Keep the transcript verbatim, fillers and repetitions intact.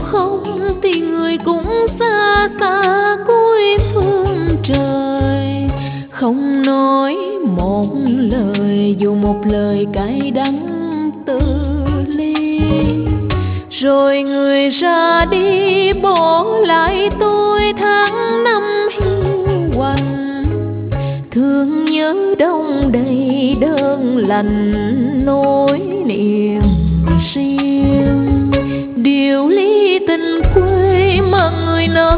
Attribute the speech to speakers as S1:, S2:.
S1: không thì người cũng xa xa cuối phương trời. Không nói một lời dù một lời cay đắng từ ly, rồi người ra đi bỏ lại tôi tháng năm hiu quạnh. Thương nhớ đông đầy đơn lành nỗi niềm riêng, điều ly tình quê mà người nỡ